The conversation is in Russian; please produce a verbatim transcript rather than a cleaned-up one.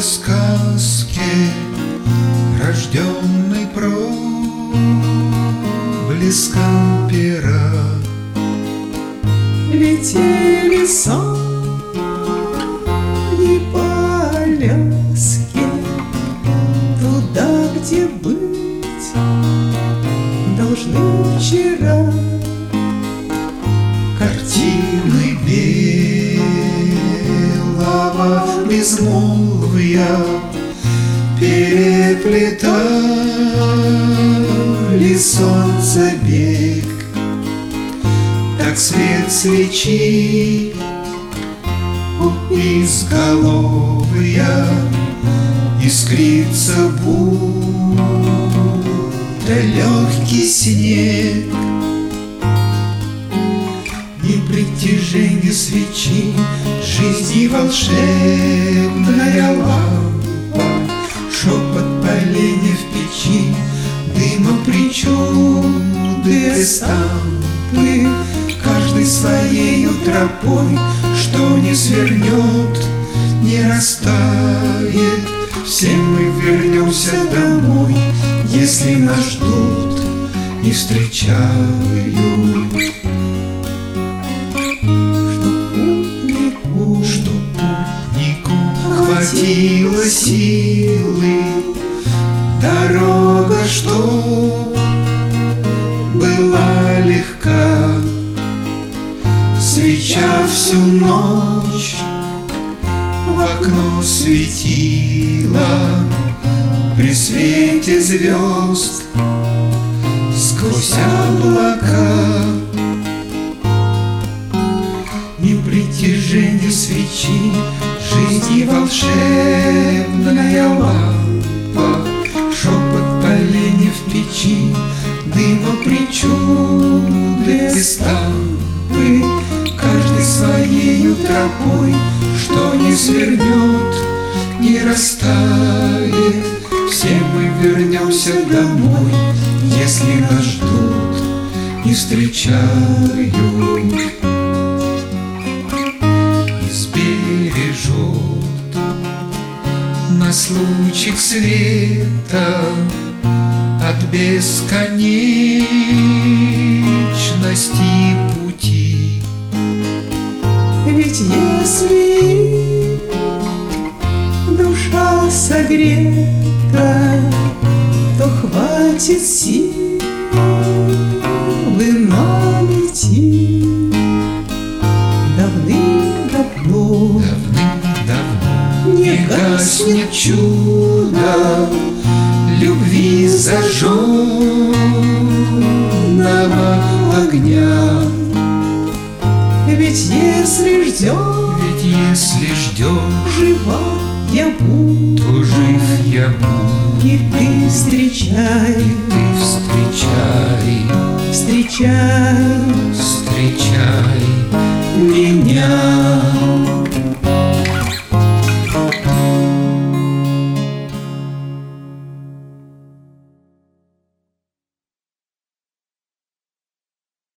сказке, рожденной проблеском пера. Летели сани по Аляске туда, где быть должны вчера. Картины белого безмолвия переплетали солнцебег. Так свет свечи у изголовья искрится, будто легкий снег. И притяжение свечи жизни волшебная лампа, шепот поленья в печи, дымом причуды эстампы. Каждый своею тропой, что не свернет, не растает. Все мы вернемся домой, если нас ждут и встречают. Что путнику хватило силы, дорога, что была легка. Свеча всю ночь в окно светила, при свете звезд сквозь облака. И притяжение свечи жизни волшебная лампа, шепот поленья в печи, дыма причуды эстампы. Каждый своею тропой, что не свернет, не растает. Все мы вернемся домой, если нас ждут и встречают. И сбережет нас лучик света от бесконечности пути. Ведь если душа согрета, то хватит силы нам идти. Давным-давно, Давным-давно не гаснет чудо любви зажженного огня. Ведь если ждем, Ведь если ждем, жива я буду, то жив я буду. и ты встречай, Ты встречай, встречай встречай меня.